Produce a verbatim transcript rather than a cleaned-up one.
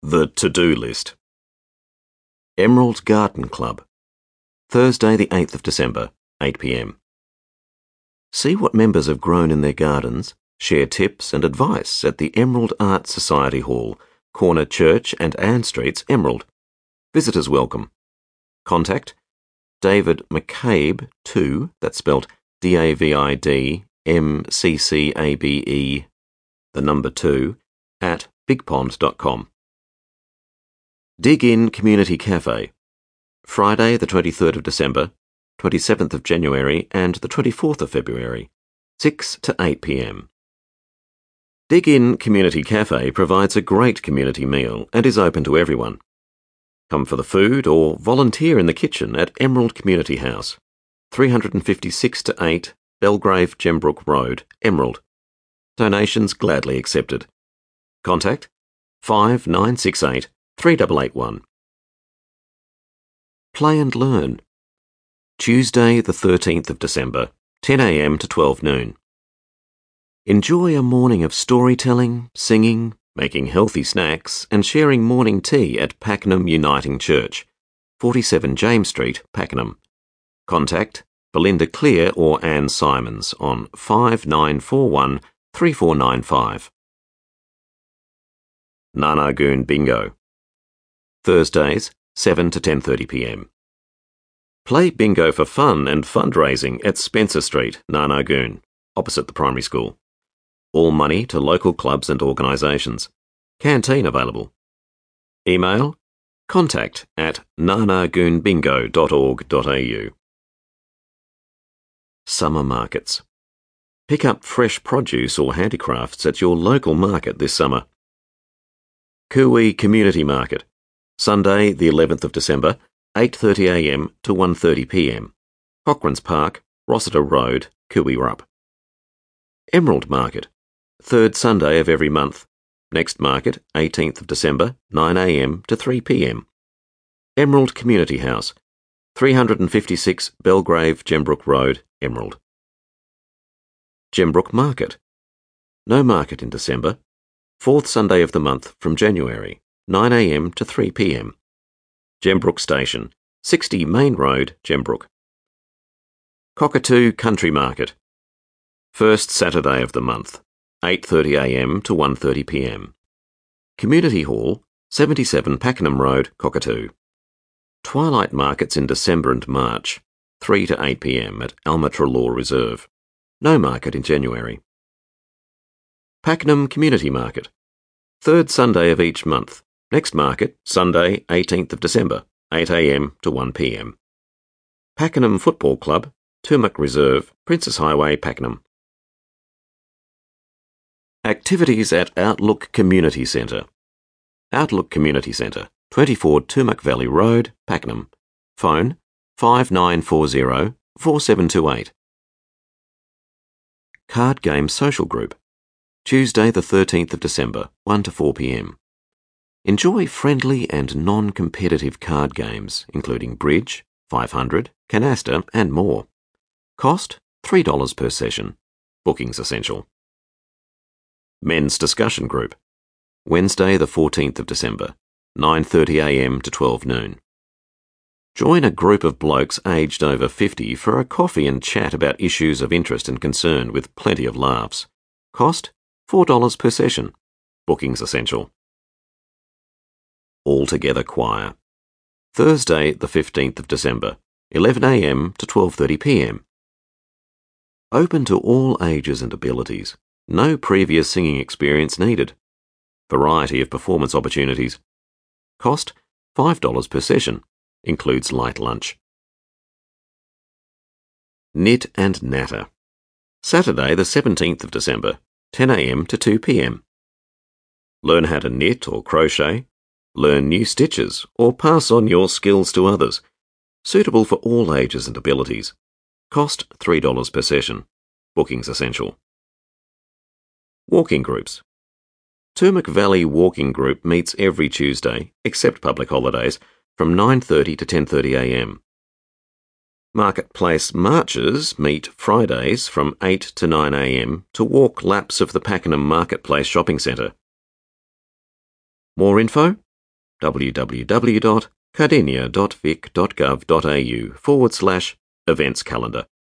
The to-do list. Emerald Garden Club, Thursday the eighth of December, eight p m. See what members have grown in their gardens, share tips and advice at the Emerald Art Society Hall, corner Church and Ann Streets, Emerald. Visitors welcome. Contact David McCabe two, that's spelled D A V I D M C C A B E, the number two, at big pond dot com. Dig In Community Cafe, Friday the twenty-third of December, twenty-seventh of January and the twenty-fourth of February, six to eight p m. Dig In Community Cafe provides a great community meal and is open to everyone. Come for the food or volunteer in the kitchen at Emerald Community House, three fifty-six to eight Belgrave Gembrook Road, Emerald. Donations gladly accepted. Contact five nine six eight three eight eight one. Play and Learn, Tuesday the thirteenth of December, ten a m to twelve noon. Enjoy a morning of storytelling, singing, making healthy snacks and sharing morning tea at Pakenham Uniting Church, forty-seven James Street, Pakenham. Contact Belinda Clear or Anne Simons on five nine four one three four nine five. Narnagoon Bingo, Thursdays, seven to ten thirty p m. Play bingo for fun and fundraising at Spencer Street, Narnagoon, opposite the primary school. All money to local clubs and organisations. Canteen available. Email contact at narnagoon bingo dot org dot a u. Summer Markets. Pick up fresh produce or handicrafts at your local market this summer. Koohwee Community Market, Sunday the eleventh of December, eight thirty a m to one thirty p m. Cochrane's Park, Rossiter Road, Koohwee-Rup. Emerald Market, third Sunday of every month. Next market, eighteenth of December, nine a m to three p m. Emerald Community House, three fifty-six Belgrave Gembrook Road, Emerald. Gembrook Market. No market in December. Fourth Sunday of the month from January, nine a m to three p m. Gembrook Station, sixty Main Road, Gembrook. Cockatoo Country Market. First Saturday of the month, eight thirty a m to one thirty p m. Community Hall, seventy-seven Pakenham Road, Cockatoo. Twilight Markets in December and March, three to eight p m at Alma Treloar Reserve. No market in January. Pakenham Community Market, third Sunday of each month. Next market, Sunday, eighteenth of December, eight a m to one p m. Pakenham Football Club, Turmuck Reserve, Princes Highway, Pakenham. Activities at Outlook Community Centre. Outlook Community Centre, twenty-four Turmuck Valley Road, Pakenham. Phone five nine four zero four seven two eight. Card Game Social Group, Tuesday the thirteenth of December, one to four p m. Enjoy friendly and non-competitive card games, including bridge, five hundred, canasta and more. Cost three dollars per session. Bookings essential. Men's Discussion Group, Wednesday the fourteenth of December, nine thirty a m to twelve noon. Join a group of blokes aged over fifty for a coffee and chat about issues of interest and concern with plenty of laughs. Cost four dollars per session. Bookings essential. All Together Choir, Thursday the fifteenth of December, eleven a m to twelve thirty p m. Open to all ages and abilities. No previous singing experience needed. Variety of performance opportunities. Cost five dollars per session. Includes light lunch. Knit and Natter, Saturday the seventeenth of December, ten a m to two p m. Learn how to knit or crochet, learn new stitches, or pass on your skills to others. Suitable for all ages and abilities. Cost three dollars per session. Bookings essential. Walking Groups. Turmuck Valley Walking Group meets every Tuesday, except public holidays, from nine thirty to ten thirty a m. Marketplace Marches meet Fridays from eight to nine a m to walk laps of the Pakenham Marketplace Shopping Centre. More info? w w w dot cardinia dot vic dot gov dot a u forward slash events calendar.